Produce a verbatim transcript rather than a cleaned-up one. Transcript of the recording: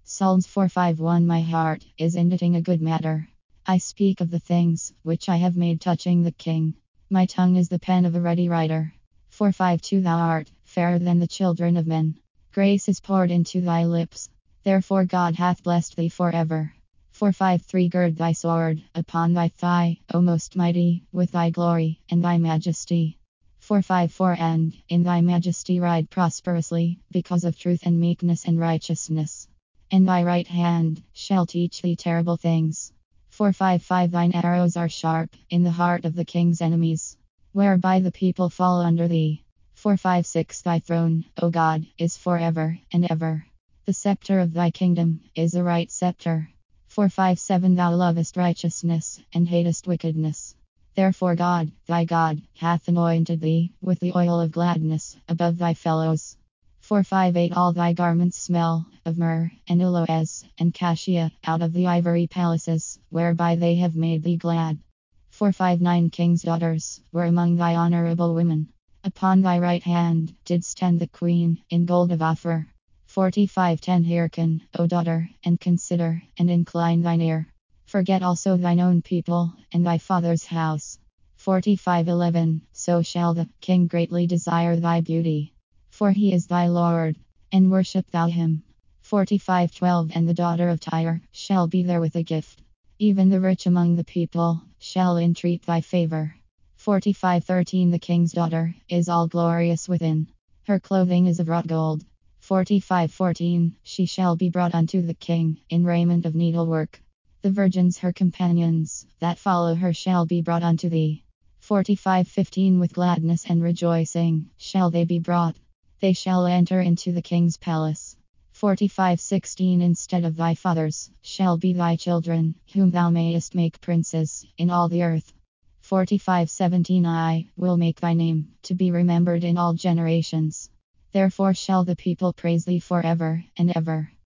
Psalms four five one. My heart is inditing a good matter. I speak of the things which I have made touching the king. My tongue is the pen of a ready writer. four five two. Thou art fairer than the children of men. Grace is poured into thy lips. Therefore God hath blessed thee forever. four five three. Gird thy sword upon thy thigh, O most mighty, with thy glory and thy majesty. four five four. And in thy majesty ride prosperously, because of truth and meekness and righteousness. And thy right hand shall teach thee terrible things. four five five. Thine arrows are sharp in the heart of the king's enemies, whereby the people fall under thee. four five six. Thy throne, O God, is forever and ever. The scepter of thy kingdom is a right scepter. four five seven. Thou lovest righteousness and hatest wickedness. Therefore God, thy God, hath anointed thee with the oil of gladness above thy fellows. four five eight. All thy garments smell of myrrh and aloes and cassia out of the ivory palaces, whereby they have made thee glad. four five nine. King's daughters were among thy honorable women. Upon thy right hand did stand the queen in gold of Ophir. forty-five ten. Hearken, O daughter, and consider, and incline thine ear. Forget also thine own people, and thy father's house. forty-five eleven. So shall the king greatly desire thy beauty, for he is thy Lord, and worship thou him. forty-five twelve. And the daughter of Tyre shall be there with a gift. Even the rich among the people shall entreat thy favor. forty-five thirteen. The king's daughter is all glorious within. Her clothing is of wrought gold. forty-five fourteen. She shall be brought unto the king in raiment of needlework. The virgins her companions that follow her shall be brought unto thee. forty-five fifteen. With gladness and rejoicing shall they be brought. They shall enter into the king's palace. forty-five sixteen. Instead of thy fathers shall be thy children, whom thou mayest make princes in all the earth. forty-five seventeen. I will make thy name to be remembered in all generations. Therefore shall the people praise thee forever and ever.